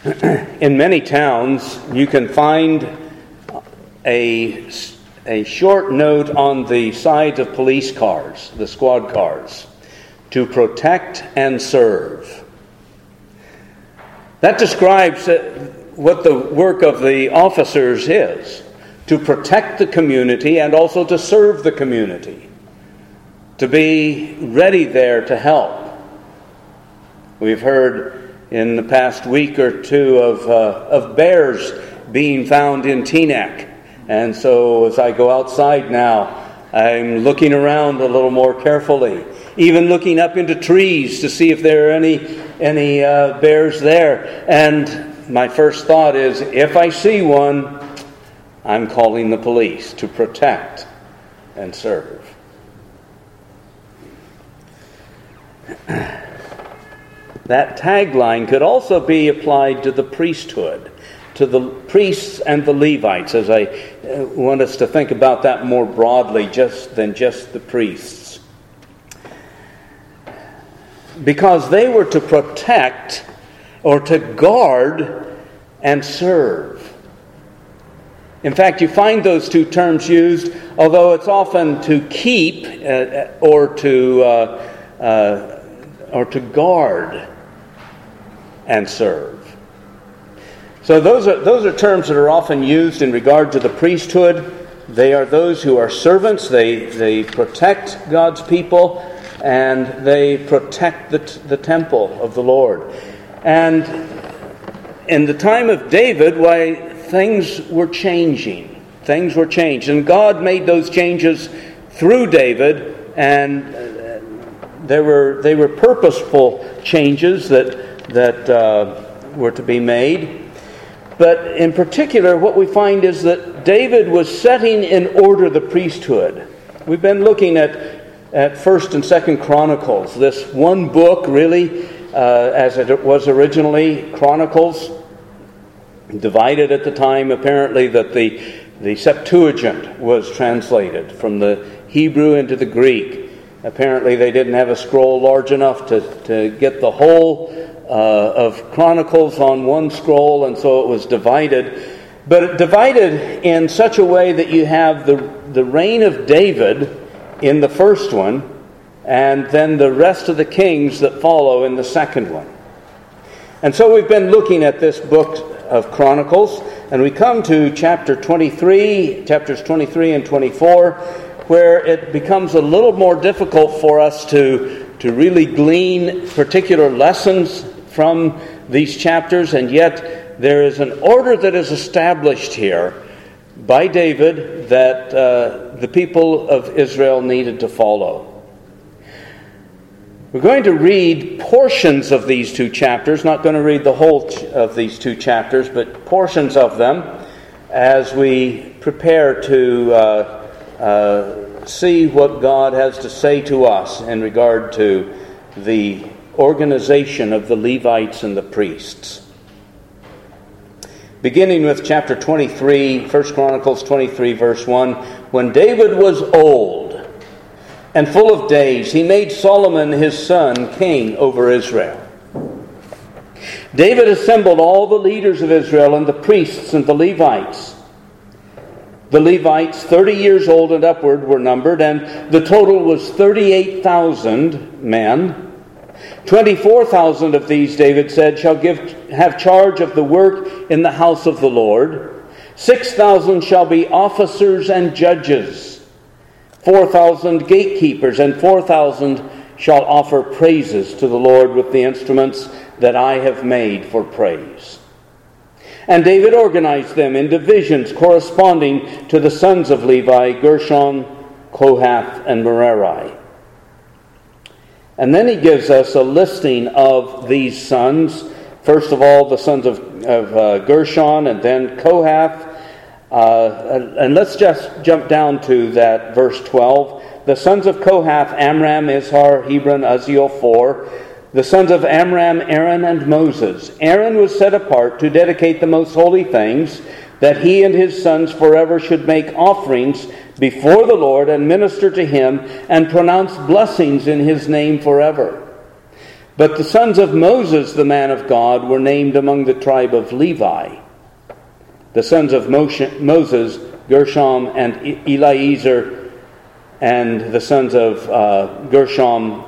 In many towns, you can find a short note on the sides of police cars, the squad cars, to protect and serve. That describes what the work of the officers is, to protect the community and also to serve the community, to be ready there to help. We've heard in the past week or two of bears being found in Teaneck. And so as I go outside now, I'm looking around a little more carefully, even looking up into trees to see if there are any bears there. And my first thought is, if I see one, I'm calling the police to protect and serve. That tagline could also be applied to the priesthood, to the priests and the Levites, as I want us to think about that more broadly than just the priests. Because they were to protect or to guard and serve. In fact, you find those two terms used, although it's often to keep or to guard and serve. So those are terms that are often used in regard to the priesthood. They are those who are servants. They protect God's people, and they protect the temple of the Lord. And in the time of David, things were changing. Things were changed, and God made those changes through David, and they were purposeful changes that were to be made. But in particular, what we find is that David was setting in order the priesthood. We've been looking at 1st and 2nd Chronicles, this one book, really, as it was originally, Chronicles, divided at the time, apparently, that the Septuagint was translated from the Hebrew into the Greek. Apparently, they didn't have a scroll large enough to get the whole of Chronicles on one scroll, and so it was divided. But it divided in such a way that you have the reign of David in the first one, and then the rest of the kings that follow in the second one. And so we've been looking at this book of Chronicles, and we come to chapters 23 and 24, where it becomes a little more difficult for us to really glean particular lessons from these chapters, and yet there is an order that is established here by David that the people of Israel needed to follow. We're going to read portions of these two chapters, not going to read the whole of these two chapters, but portions of them as we prepare to see what God has to say to us in regard to the organization of the Levites and the priests. Beginning with chapter 23, 1 Chronicles 23, verse 1, when David was old and full of days, he made Solomon his son king over Israel. David assembled all the leaders of Israel and the priests and the Levites. The Levites, 30 years old and upward, were numbered, and the total was 38,000 men. 24,000 of these, David said, shall have charge of the work in the house of the Lord. 6,000 shall be officers and judges. 4,000 gatekeepers, and 4,000 shall offer praises to the Lord with the instruments that I have made for praise. And David organized them in divisions corresponding to the sons of Levi, Gershon, Kohath, and Merari. And then he gives us a listing of these sons. First of all, the sons of Gershon, and then Kohath. And let's just jump down to that verse 12. The sons of Kohath, Amram, Izhar, Hebron, Uzziel, 4. The sons of Amram, Aaron, and Moses. Aaron was set apart to dedicate the most holy things, that he and his sons forever should make offerings before the Lord and minister to him and pronounce blessings in his name forever. But the sons of Moses, the man of God, were named among the tribe of Levi. The sons of Moses, Gershom and Eliezer, and the sons of Gershom,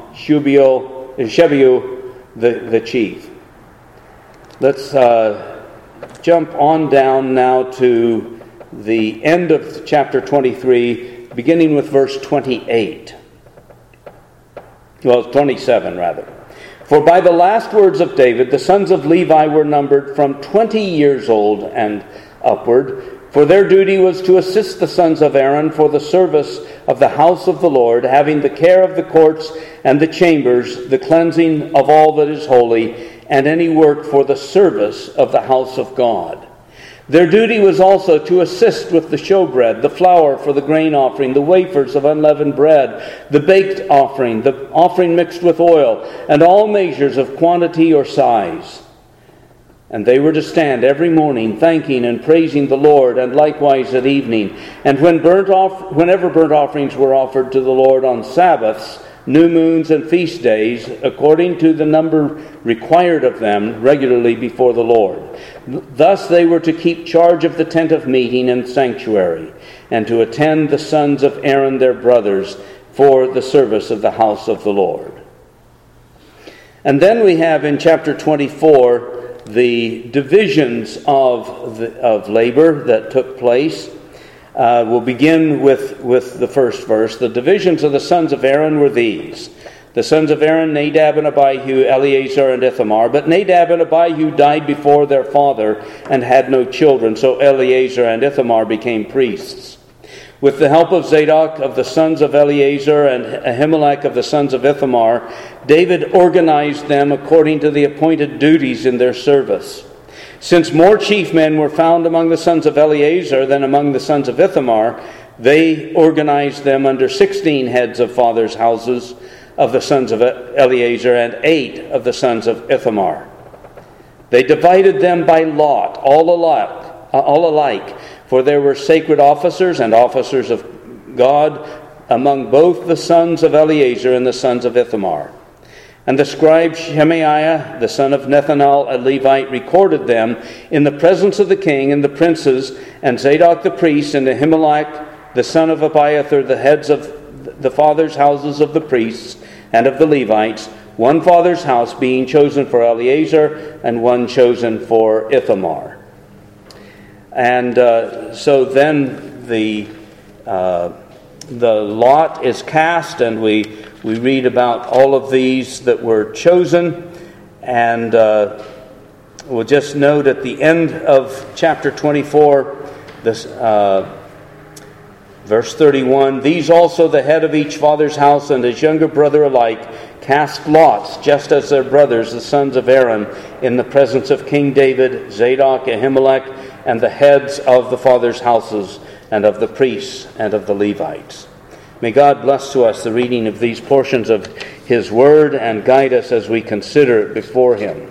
Shebuel, the chief. Let's jump on down now to the end of chapter 23, beginning with verse 28. Well, 27 rather. For by the last words of David, the sons of Levi were numbered from 20 years old and upward, for their duty was to assist the sons of Aaron for the service of the house of the Lord, having the care of the courts and the chambers, the cleansing of all that is holy, and any work for the service of the house of God. Their duty was also to assist with the showbread, the flour for the grain offering, the wafers of unleavened bread, the baked offering, the offering mixed with oil, and all measures of quantity or size. And they were to stand every morning thanking and praising the Lord, and likewise at evening. And whenever burnt offerings were offered to the Lord on Sabbaths, new moons, and feast days, according to the number required of them regularly before the Lord. Thus they were to keep charge of the tent of meeting and sanctuary, and to attend the sons of Aaron their brothers for the service of the house of the Lord. And then we have in chapter 24 the divisions of labor that took place. We'll begin with the first verse. The divisions of the sons of Aaron were these. The sons of Aaron, Nadab and Abihu, Eleazar and Ithamar. But Nadab and Abihu died before their father and had no children, so Eleazar and Ithamar became priests. With the help of Zadok of the sons of Eleazar and Ahimelech of the sons of Ithamar, David organized them according to the appointed duties in their service. Since more chief men were found among the sons of Eleazar than among the sons of Ithamar, they organized them under 16 heads of fathers' houses of the sons of Eleazar and 8 of the sons of Ithamar. They divided them by lot, all alike, for there were sacred officers and officers of God among both the sons of Eleazar and the sons of Ithamar. And the scribe Shemaiah, the son of Nethanel, a Levite, recorded them in the presence of the king and the princes, and Zadok the priest, and Ahimelech, the son of Abiathar, the heads of the fathers' houses of the priests and of the Levites, one father's house being chosen for Eleazar, and one chosen for Ithamar. And so then the lot is cast, and we read about all of these that were chosen. And we'll just note at the end of chapter 24, this, verse 31, these also the head of each father's house and his younger brother alike cast lots, just as their brothers, the sons of Aaron, in the presence of King David, Zadok, Ahimelech, and the heads of the fathers' houses, and of the priests, and of the Levites. May God bless to us the reading of these portions of His Word, and guide us as we consider it before Him.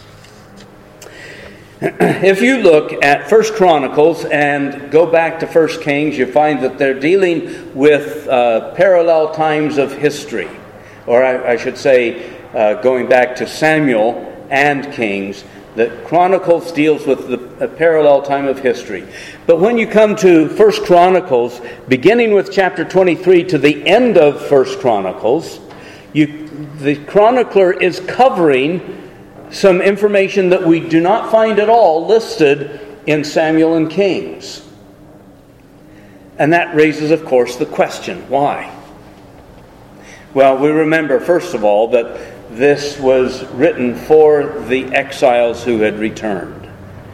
If you look at 1 Chronicles and go back to 1 Kings, you find that they're dealing with parallel times of history. Or I should say, going back to Samuel and Kings, that Chronicles deals with a parallel time of history. But when you come to 1 Chronicles, beginning with chapter 23 to the end of 1 Chronicles, the chronicler is covering some information that we do not find at all listed in Samuel and Kings. And that raises, of course, the question, why? Well, we remember, first of all, that this was written for the exiles who had returned.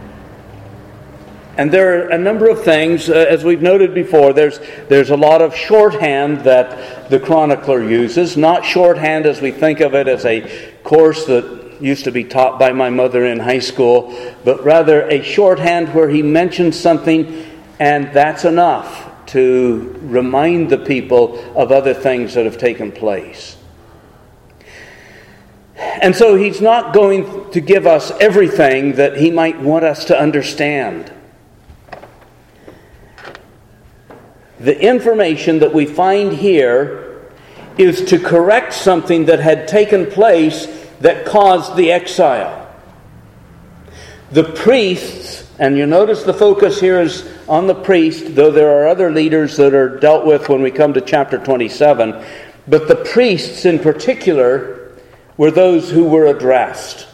And there are a number of things, as we've noted before, there's a lot of shorthand that the chronicler uses, not shorthand as we think of it as a course that used to be taught by my mother in high school, but rather a shorthand where he mentions something and that's enough to remind the people of other things that have taken place. And so he's not going to give us everything that he might want us to understand. The information that we find here is to correct something that had taken place that caused the exile. The priests, and you notice the focus here is on the priest, though there are other leaders that are dealt with when we come to chapter 27, but the priests in particular were those who were addressed.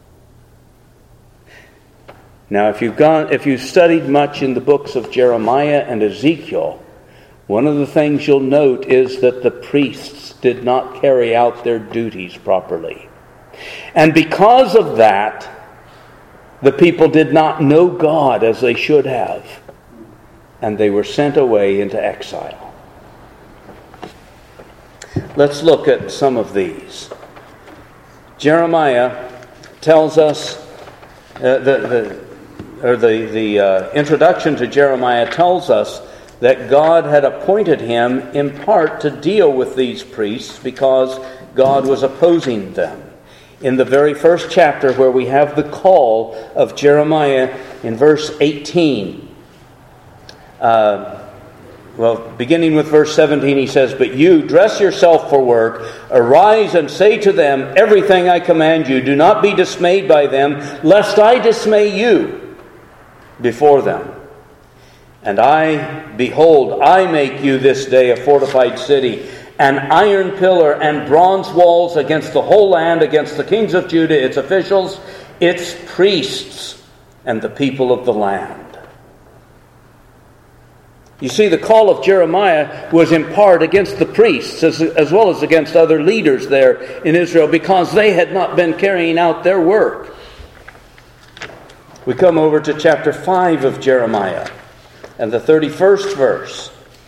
Now, if you've studied much in the books of Jeremiah and Ezekiel, one of the things you'll note is that the priests did not carry out their duties properly. And because of that, the people did not know God as they should have, and they were sent away into exile. Let's look at some of these. Jeremiah tells us, the introduction to Jeremiah tells us that God had appointed him in part to deal with these priests because God was opposing them. In the very first chapter where we have the call of Jeremiah in verse 18, beginning with verse 17, he says, "But you, dress yourself for work, arise and say to them everything I command you. Do not be dismayed by them, lest I dismay you before them. And behold, I make you this day a fortified city, an iron pillar and bronze walls against the whole land, against the kings of Judah, its officials, its priests, and the people of the land." You see, the call of Jeremiah was in part against the priests as well as against other leaders there in Israel because they had not been carrying out their work. We come over to chapter 5 of Jeremiah and the 31st verse.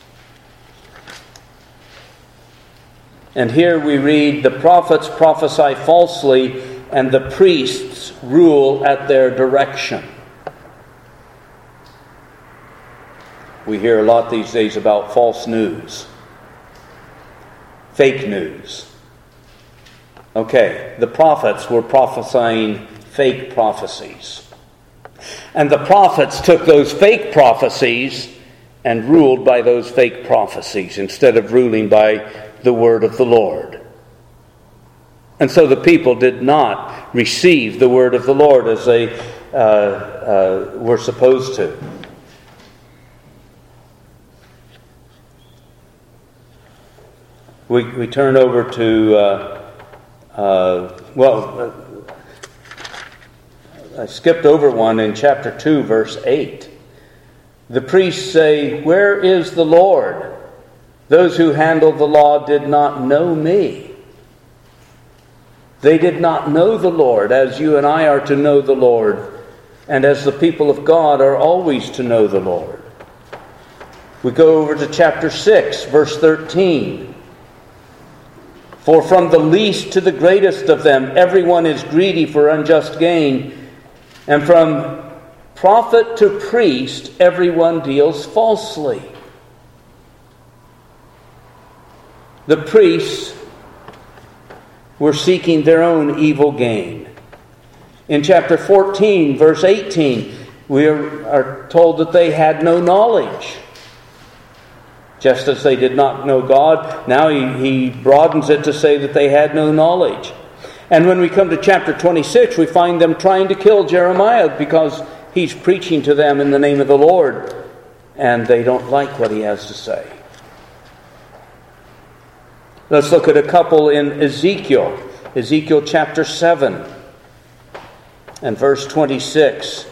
And here we read, "The prophets prophesy falsely, and the priests rule at their direction." We hear a lot these days about false news, fake news. Okay, the prophets were prophesying fake prophecies. And the prophets took those fake prophecies and ruled by those fake prophecies instead of ruling by the word of the Lord. And so the people did not receive the word of the Lord as they were supposed to. We turn over to, I skipped over one in chapter 2, verse 8. The priests say, "Where is the Lord? Those who handle the law did not know me." They did not know the Lord as you and I are to know the Lord, and as the people of God are always to know the Lord. We go over to chapter 6, verse 13. "For from the least to the greatest of them, everyone is greedy for unjust gain, and from prophet to priest, everyone deals falsely." The priests were seeking their own evil gain. In chapter 14, verse 18, we are told that they had no knowledge. Just as they did not know God, now he broadens it to say that they had no knowledge. And when we come to chapter 26, we find them trying to kill Jeremiah because he's preaching to them in the name of the Lord, and they don't like what he has to say. Let's look at a couple in Ezekiel. Ezekiel chapter 7 and verse 26.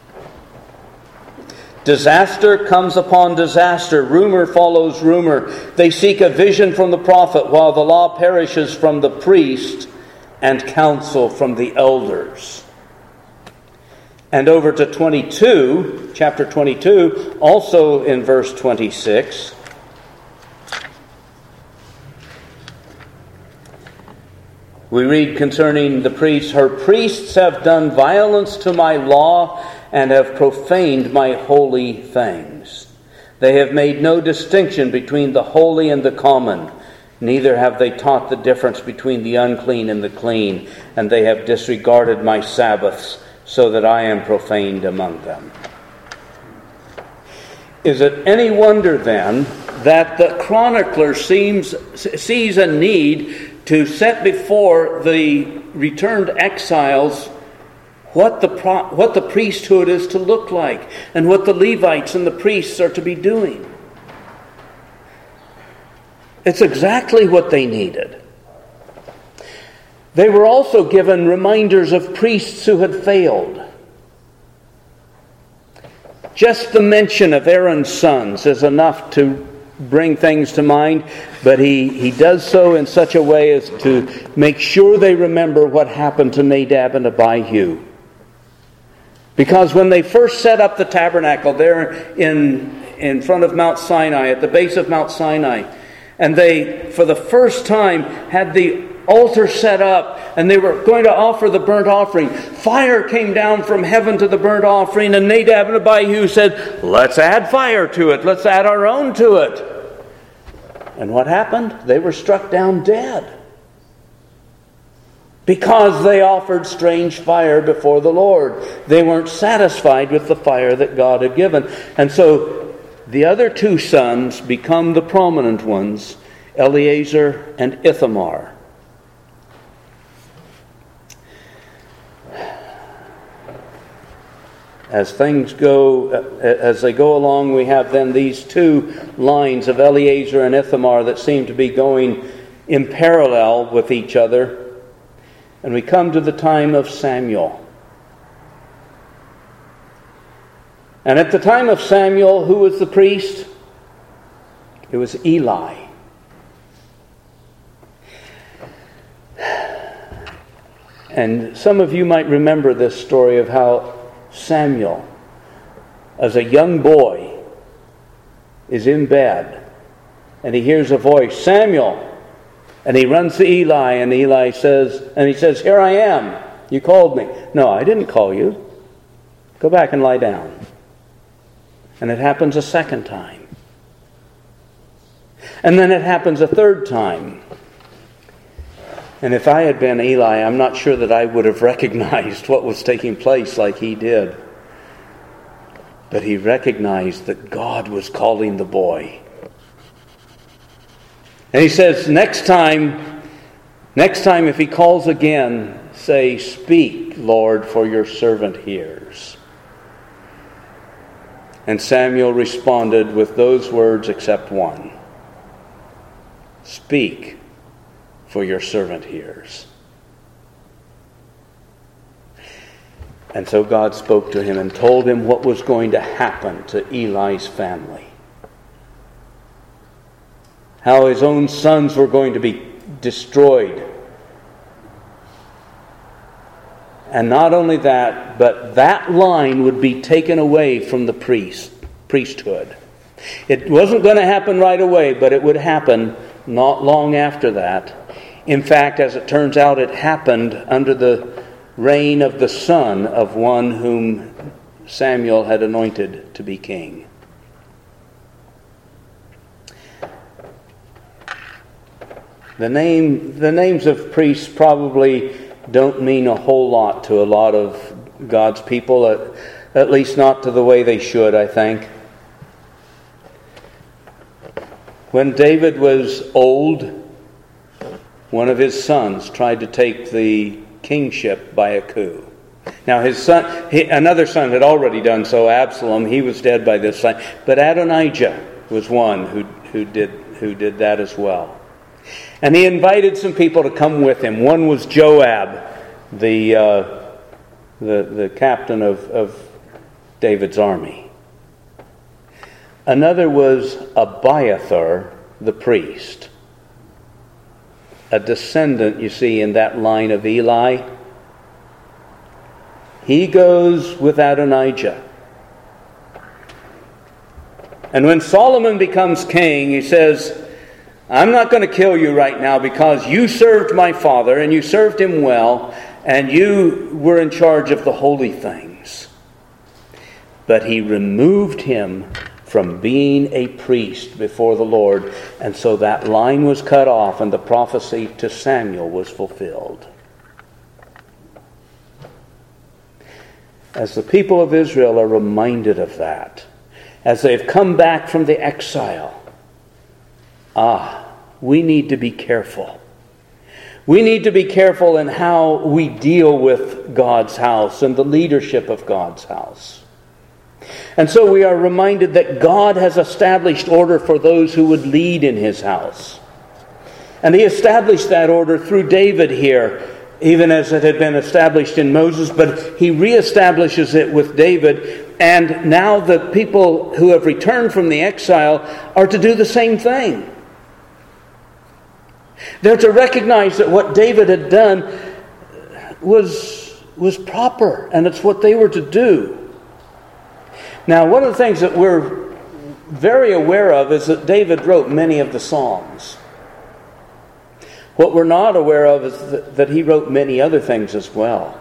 "Disaster comes upon disaster. Rumor follows rumor. They seek a vision from the prophet, while the law perishes from the priest and counsel from the elders." And over to 22, chapter 22, also in verse 26. We read concerning the priests, "Her priests have done violence to my law and have profaned my holy things. They have made no distinction between the holy and the common. Neither have they taught the difference between the unclean and the clean. And they have disregarded my Sabbaths, so that I am profaned among them." Is it any wonder then that the chronicler sees a need to set before the returned exiles what the priesthood is to look like and what the Levites and the priests are to be doing. It's exactly what they needed. They were also given reminders of priests who had failed. Just the mention of Aaron's sons is enough to bring things to mind, but he does so in such a way as to make sure they remember what happened to Nadab and Abihu. Because when they first set up the tabernacle there in front of Mount Sinai, at the base of Mount Sinai, and they, for the first time, had the altar set up, and they were going to offer the burnt offering, fire came down from heaven to the burnt offering, and Nadab and Abihu said, let's add fire to it, let's add our own to it. And what happened? They were struck down dead. Because they offered strange fire before the Lord. They weren't satisfied with the fire that God had given. And so the other two sons become the prominent ones, Eleazar and Ithamar. As things go, as they go along, we have then these two lines of Eleazar and Ithamar that seem to be going in parallel with each other. And we come to the time of Samuel. And at the time of Samuel, who was the priest? It was Eli. And some of you might remember this story of how Samuel, as a young boy, is in bed and he hears a voice, Samuel! And he runs to Eli, and Eli says, here I am. You called me. No, I didn't call you. Go back and lie down. And it happens a second time. And then it happens a third time. And if I had been Eli, I'm not sure that I would have recognized what was taking place like he did. But he recognized that God was calling the boy. And he says, next time if he calls again, say, speak, Lord, for your servant hears. And Samuel responded with those words except one. Speak, for your servant hears. And so God spoke to him and told him what was going to happen to Eli's family. How his own sons were going to be destroyed. And not only that, but that line would be taken away from the priesthood. It wasn't going to happen right away, but it would happen not long after that. In fact, as it turns out, it happened under the reign of the son of one whom Samuel had anointed to be king. The names of priests probably don't mean a whole lot to a lot of God's people, at least not to the way they should, I think. When David was old, one of his sons tried to take the kingship by a coup. Now his son, another son had already done so, Absalom. He was dead by this time. But Adonijah was one who did that as well. And he invited some people to come with him. One was Joab, the captain of David's army. Another was Abiathar, the priest. A descendant, you see, in that line of Eli. He goes with Adonijah. And when Solomon becomes king, he says, I'm not going to kill you right now because you served my father and you served him well and you were in charge of the holy things. But he removed him from being a priest before the Lord, and so that line was cut off and the prophecy to Samuel was fulfilled. As the people of Israel are reminded of that, as they've come back from the exile, we need to be careful. We need to be careful in how we deal with God's house and the leadership of God's house. And so we are reminded that God has established order for those who would lead in His house. And He established that order through David here, even as it had been established in Moses, but He reestablishes it with David. And now the people who have returned from the exile are to do the same thing. They're to recognize that what David had done was proper, and it's what they were to do. Now, one of the things that we're very aware of is that David wrote many of the Psalms. What we're not aware of is that he wrote many other things as well.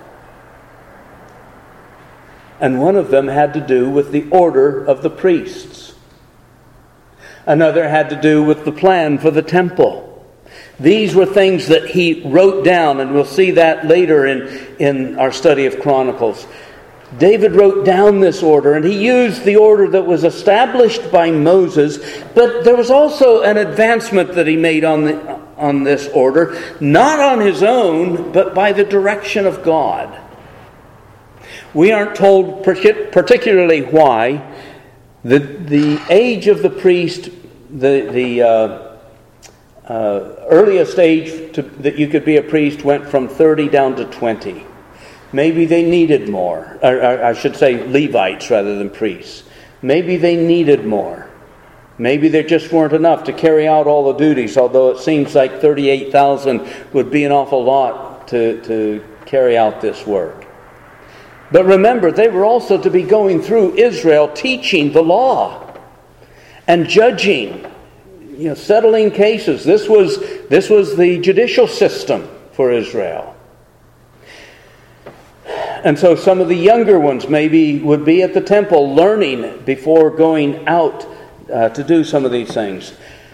And one of them had to do with the order of the priests. Another had to do with the plan for the temple. These were things that he wrote down, and we'll see that later in our study of Chronicles. David wrote down this order, and he used the order that was established by Moses, but there was also an advancement that he made on this order, not on his own, but by the direction of God. We aren't told particularly why. The age of the priest, the earliest age that you could be a priest went from 30 down to 20. Maybe they needed more. Or I should say Levites rather than priests. Maybe they needed more. Maybe there just weren't enough to carry out all the duties, although it seems like 38,000 would be an awful lot to carry out this work. But remember, they were also to be going through Israel teaching the law and judging, settling cases. This was the judicial system for Israel. And so some of the younger ones maybe would be at the temple learning before going out to do some of these things.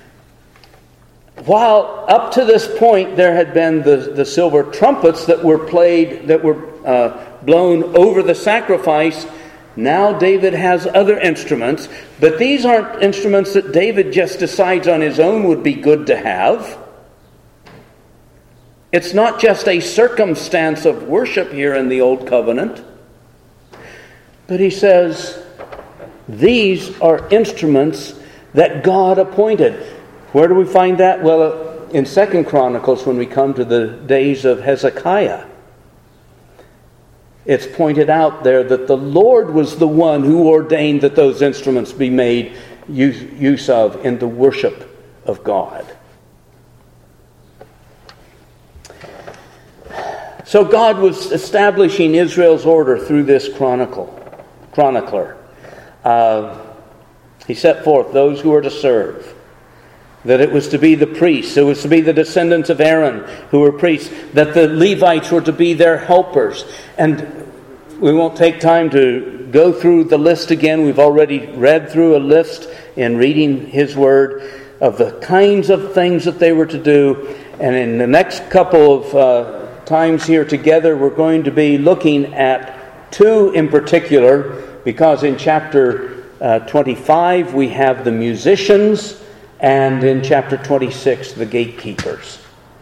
While up to this point there had been the silver trumpets that were played, that were blown over the sacrifice, now David has other instruments, but these aren't instruments that David just decides on his own would be good to have. It's not just a circumstance of worship here in the Old Covenant, but he says, these are instruments that God appointed. Where do we find that? Well, in 2 Chronicles, when we come to the days of Hezekiah, it's pointed out there that the Lord was the one who ordained that those instruments be made use of in the worship of God. So God was establishing Israel's order through this chronicler. He set forth those who were to serve. That it was to be the priests. It was to be the descendants of Aaron who were priests. That the Levites were to be their helpers. And we won't take time to go through the list again. We've already read through a list in reading His Word of the kinds of things that they were to do. And in the next couple of times here together, we're going to be looking at two in particular, because in chapter 25 we have the musicians, and in chapter 26 the gatekeepers.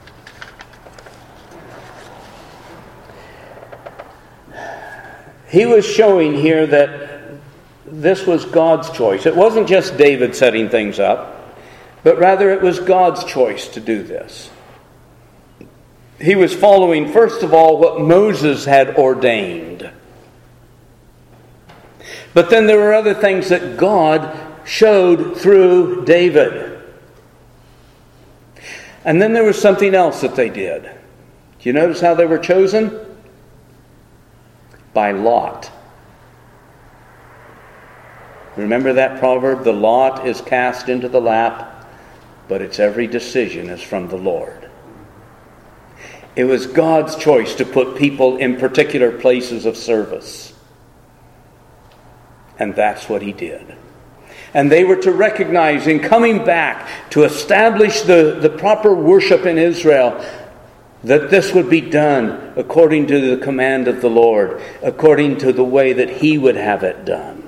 He was showing here that this was God's choice. It wasn't just David setting things up, but rather it was God's choice to do this. He was following, first of all, what Moses had ordained. But then there were other things that God showed through David. And then there was something else that they did. Do you notice how they were chosen? By lot. Remember that proverb? The lot is cast into the lap, but its every decision is from the Lord. It was God's choice to put people in particular places of service. And that's what He did. And they were to recognize in coming back to establish the proper worship in Israel that this would be done according to the command of the Lord, according to the way that He would have it done.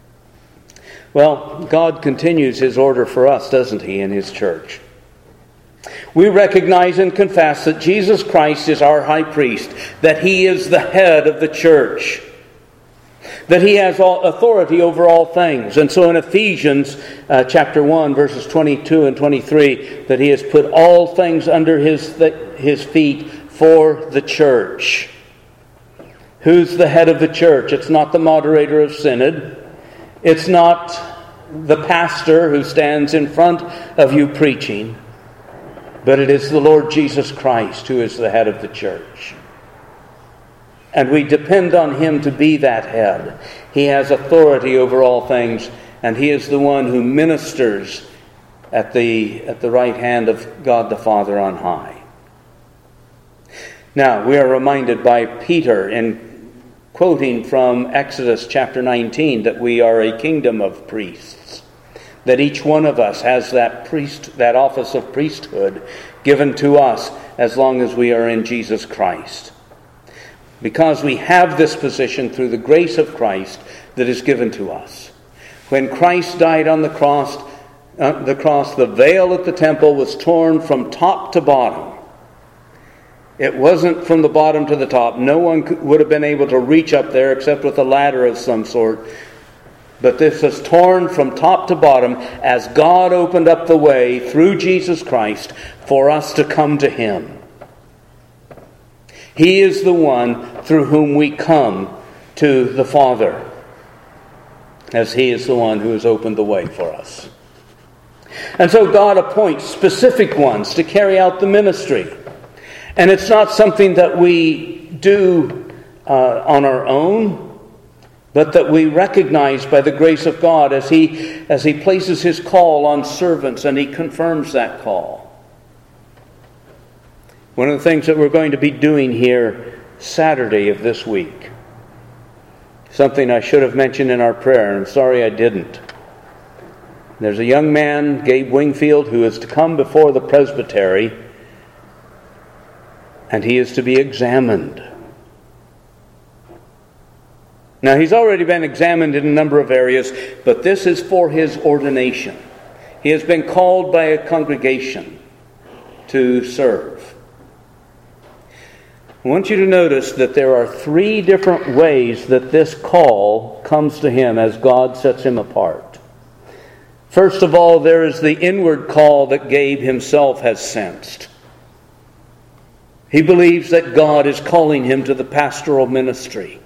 Well, God continues His order for us, doesn't He, in His church? We recognize and confess that Jesus Christ is our high priest, that He is the head of the church, that He has all authority over all things. And so in Ephesians chapter 1, verses 22 and 23, that He has put all things under His feet for the church. Who's the head of the church? It's not the moderator of synod. It's not the pastor who stands in front of you preaching. But it is the Lord Jesus Christ who is the head of the church. And we depend on Him to be that head. He has authority over all things, and He is the one who ministers at the right hand of God the Father on high. Now, we are reminded by Peter in quoting from Exodus chapter 19 that we are a kingdom of priests, that each one of us has that office of priesthood given to us as long as we are in Jesus Christ. Because we have this position through the grace of Christ that is given to us. When Christ died on the cross, the veil at the temple was torn from top to bottom. It wasn't from the bottom to the top. No one would have been able to reach up there except with a ladder of some sort. But this is torn from top to bottom as God opened up the way through Jesus Christ for us to come to Him. He is the one through whom we come to the Father, as He is the one who has opened the way for us. And so God appoints specific ones to carry out the ministry. And it's not something that we do on our own, but that we recognize by the grace of God as He places His call on servants and He confirms that call. One of the things that we're going to be doing here Saturday of this week, something I should have mentioned in our prayer, and I'm sorry I didn't. There's a young man, Gabe Wingfield, who is to come before the presbytery, and he is to be examined. Now, he's already been examined in a number of areas, but this is for his ordination. He has been called by a congregation to serve. I want you to notice that there are 3 different ways that this call comes to him as God sets him apart. First of all, there is the inward call that Gabe himself has sensed. He believes that God is calling him to the pastoral ministry.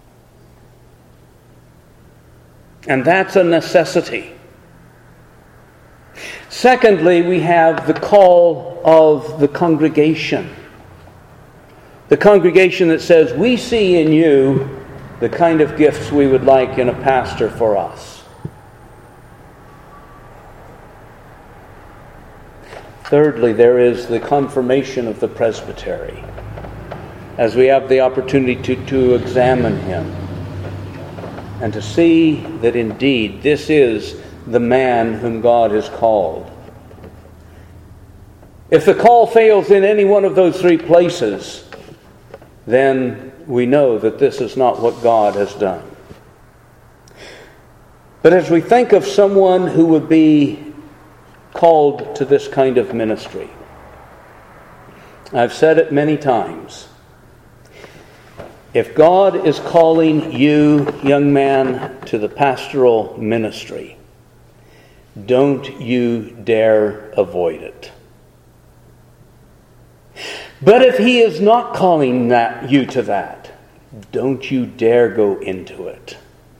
And that's a necessity. Secondly, we have the call of the congregation. The congregation that says, we see in you the kind of gifts we would like in a pastor for us. Thirdly, there is the confirmation of the presbytery, as we have the opportunity to examine him and to see that indeed this is the man whom God has called. If the call fails in any one of those 3 places, then we know that this is not what God has done. But as we think of someone who would be called to this kind of ministry, I've said it many times. If God is calling you, young man, to the pastoral ministry, don't you dare avoid it. But if He is not calling you to that, don't you dare go into it.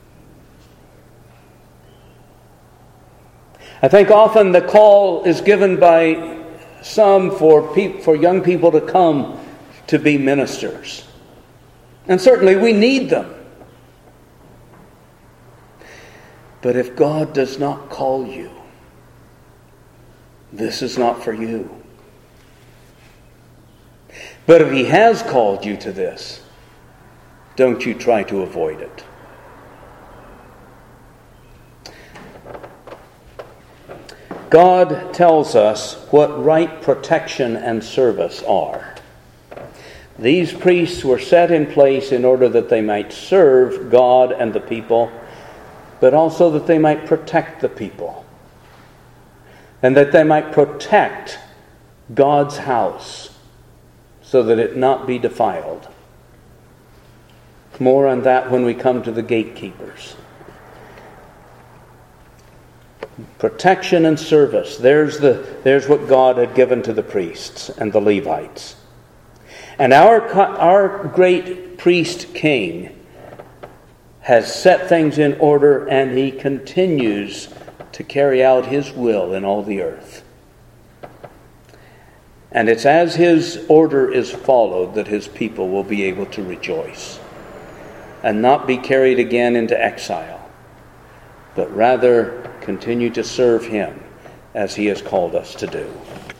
I think often the call is given by some for young people to come to be ministers. And certainly we need them. But if God does not call you, this is not for you. But if He has called you to this, don't you try to avoid it. God tells us what right protection and service are. These priests were set in place in order that they might serve God and the people, but also that they might protect the people, and that they might protect God's house, so that it not be defiled. More on that when we come to the gatekeepers. Protection and service. There's what God had given to the priests and the Levites. And our great priest king has set things in order, and he continues to carry out his will in all the earth. And it's as his order is followed that his people will be able to rejoice and not be carried again into exile, but rather continue to serve him as he has called us to do.